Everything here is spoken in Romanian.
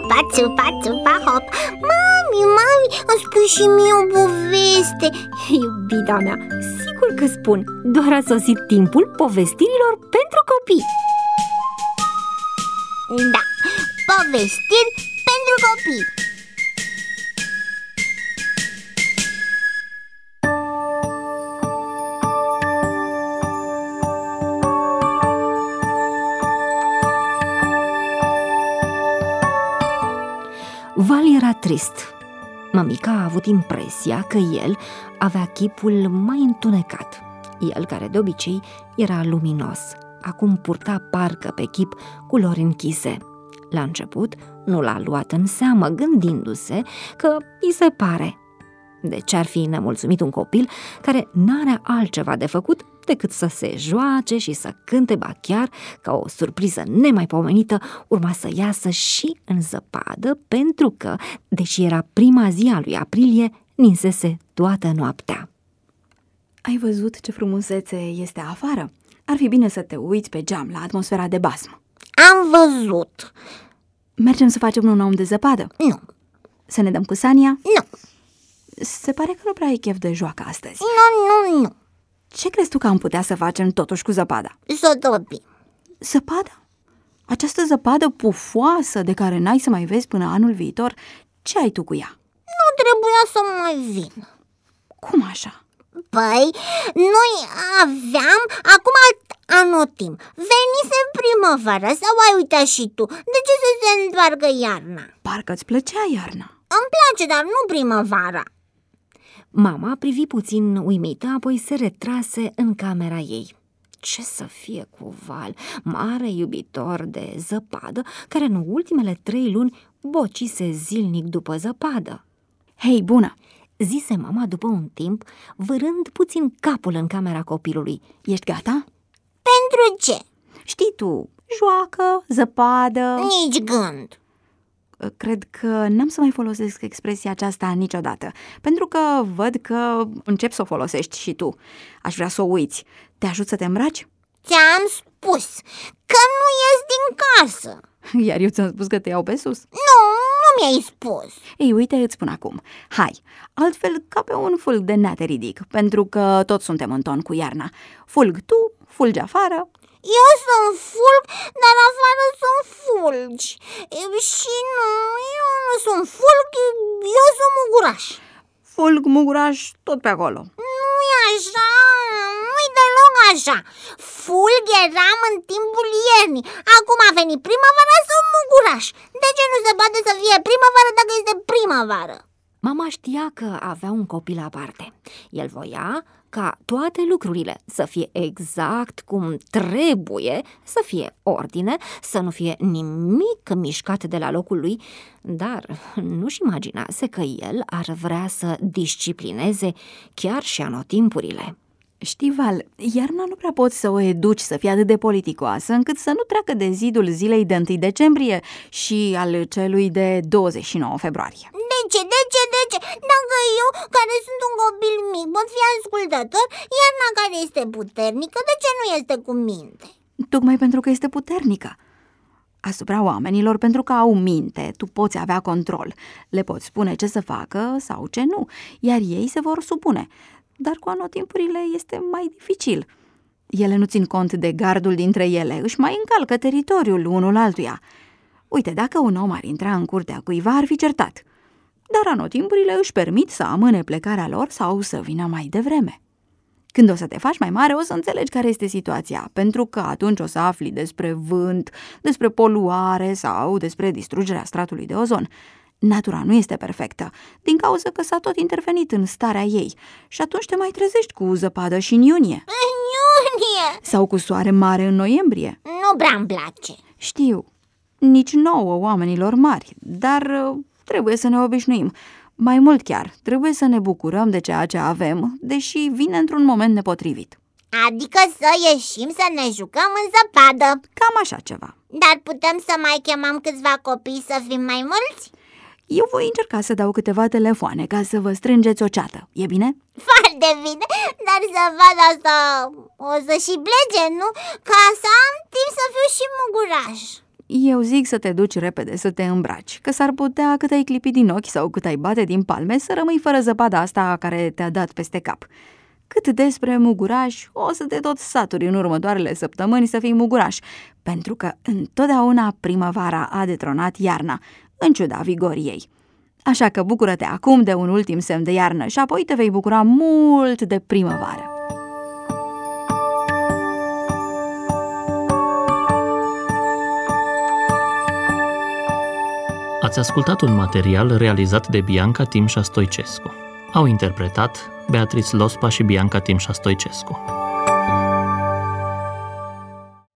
țupa, țupa, țupa, hop. Mami, îmi spui și mie o poveste. Iubita mea, sigur că spun. Doar a sosit timpul povestirilor pentru copii. Da, povestiri pentru copii. Val era trist. Mămica a avut impresia că el avea chipul mai întunecat. El, care de obicei era luminos, acum purta parcă pe chip culori închise. La început nu l-a luat în seamă, gândindu-se că îi se pare. De ce ar fi nemulțumit un copil care n-are altceva de făcut decât să se joace și să cânte, ba chiar, ca o surpriză nemaipomenită, urma să iasă și în zăpadă, pentru că, deși era prima zi a lui aprilie, ninsese toată noaptea. Ai văzut ce frumusețe este afară? Ar fi bine să te uiți pe geam la atmosfera de basm. Am văzut. Mergem să facem un om de zăpadă? Nu. Să ne dăm cu Sania? Nu. Se pare că nu prea ai chef de joacă astăzi. Nu. Ce crezi tu că am putea să facem totuși cu zăpada? S-o topi. Zăpada? Această zăpadă pufoasă de care n-ai să mai vezi până anul viitor, ce ai tu cu ea? Nu trebuia să mai vin. Cum așa? Păi, noi aveam acum anotim. Venise primăvara, sau ai uitat și tu? De ce să se întoarcă iarna? Parcă îți plăcea iarna. Îmi place, dar nu primăvara. Mama privi puțin uimită, apoi se retrase în camera ei. Ce să fie cu Val, mare iubitor de zăpadă, care în ultimele 3 luni bocise zilnic după zăpadă. Hei, bună! Zise mama după un timp, vârând puțin capul în camera copilului. Ești gata? Pentru ce? Știi tu, joacă, zăpadă... Nici gând. Cred că n-am să mai folosesc expresia aceasta niciodată, pentru că văd că începi să o folosești și tu. Aș vrea să o uiți. Te ajut să te îmbraci? Ți-am spus că nu ies din casă. Iar eu ți-am spus că te iau pe sus. Nu mi-ai spus. Ei, uite, îți spun acum. Hai, altfel ca pe un fulg de nea te ridic, pentru că toți suntem în ton cu iarna. Fulg tu, fulgi afară. Eu sunt fulg, dar afară sunt fulgi. Și eu nu sunt fulg, eu sunt muguraș. Fulg, muguraș, tot pe acolo. Nu-i așa, nu-i deloc așa. Fulg eram în timpul iernii. Acum a venit primăvara, sunt muguraș. De ce nu se poate să fie primăvară dacă este primăvară? Mama știa că avea un copil aparte. El voia ca toate lucrurile să fie exact cum trebuie, să fie ordine, să nu fie nimic mișcat de la locul lui, dar nu-și imaginase că el ar vrea să disciplineze chiar și anotimpurile. Știi, Val, iarna nu prea poți să o educi să fie atât de politicoasă încât să nu treacă de zidul zilei de 1 decembrie și al celui de 29 februarie. De ce? Dacă eu, care sunt un copil mic, pot fi ascultător, iarna care este puternică, de ce nu este cu minte? Tocmai pentru că este puternică asupra oamenilor, pentru că au minte, tu poți avea control. Le poți spune ce să facă sau ce nu, iar ei se vor supune. Dar cu anotimpurile este mai dificil. Ele nu țin cont de gardul dintre ele, își mai încalcă teritoriul unul altuia. Uite, dacă un om ar intra în curtea cuiva, ar fi certat. Dar anotimpurile își permit să amâne plecarea lor sau să vină mai devreme. Când o să te faci mai mare, o să înțelegi care este situația, pentru că atunci o să afli despre vânt, despre poluare sau despre distrugerea stratului de ozon. Natura nu este perfectă, din cauza că s-a tot intervenit în starea ei și atunci te mai trezești cu zăpadă și în iunie. În iunie! Sau cu soare mare în noiembrie. Nu prea-mi place. Știu, nici nouă oamenilor mari, dar trebuie să ne obișnuim. Mai mult chiar, trebuie să ne bucurăm de ceea ce avem, deși vine într-un moment nepotrivit. Adică să ieșim să ne jucăm în zăpadă. Cam așa ceva. Dar putem să mai chemăm câțiva copii să fim mai mulți? Eu voi încerca să dau câteva telefoane ca să vă strângeți o ceată. E bine? Foarte bine, dar zăpada asta o să și plece, nu? Ca să am timp să fiu și muguraș. Eu zic să te duci repede să te îmbraci, că s-ar putea cât ai clipi din ochi sau cât ai bate din palme să rămâi fără zăpada asta care te-a dat peste cap. Cât despre muguraș, o să te tot saturi în următoarele săptămâni să fii muguraș, pentru că întotdeauna primăvara a detronat iarna, în ciuda vigorii ei. Așa că bucură-te acum de un ultim semn de iarnă și apoi te vei bucura mult de primăvară. Ați ascultat un material realizat de Bianca Timșa Stoicescu. Au interpretat Beatrice Lospa și Bianca Timșa Stoicescu.